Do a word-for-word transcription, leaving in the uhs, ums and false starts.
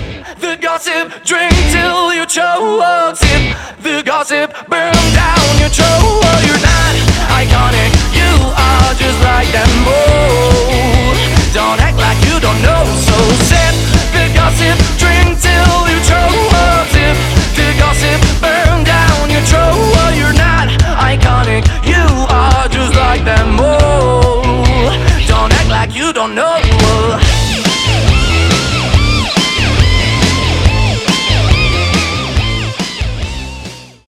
The gossip, drink till you choke. Sip the gossip, burn down your throat. You're not iconic, you are just like them. Oh, don't act like you don't know. So sip the gossip, drink till you choke. Sip the gossip, burn down your throat. You're not iconic, you are just like them. Oh, don't act like you don't know.